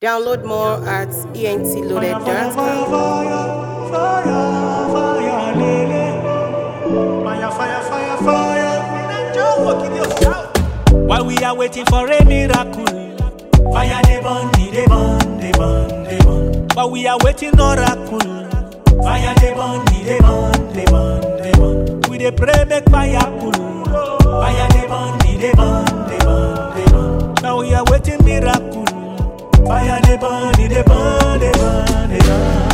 Download more at entloaded.com. While we are waiting for a miracle, fire they burn, they burn, they burn, they burn. While we are waiting oracle, fire they burn, they burn, they burn, they burn. We they pray make fire pull, fire they burn, they burn, they burn, they burn. Now we are waiting miracle, fire they burn, they burn, they burn, they burn.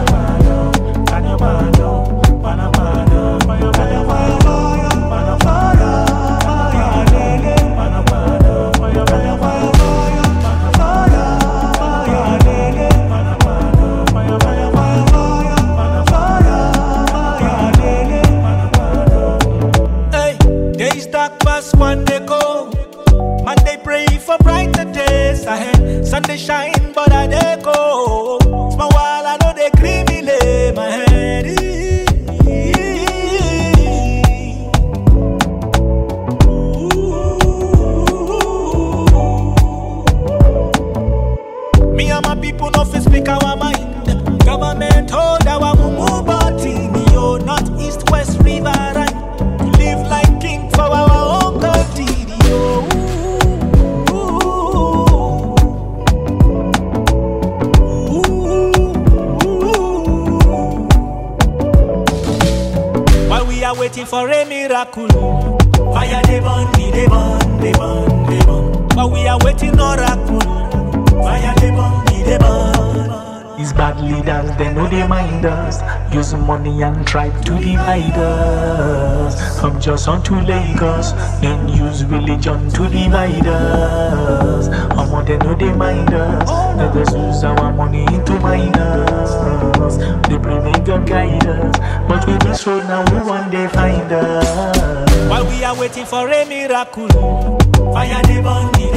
One day go, man they pray for brighter days ahead. Sunday shine, but I dey go. Small while I know they creamy lay my head. Me and my people no fit speak our mind. Government hold our mumu body. Me oh, north, east, west, river, right. Live like king for our own country. While we are waiting for a miracle, fire they burn, they burn, they burn, they burn. While we are waiting oracle, fire they burn, they burn. These bad leaders, they know they mind us. Use money and try to divide us. From just on to Lagos, then use religion to divide us. They know they mind us. They just use our money to minus. They pray may God guide us, but with this road now we one day find us. While we are waiting for a miracle, fire they burn,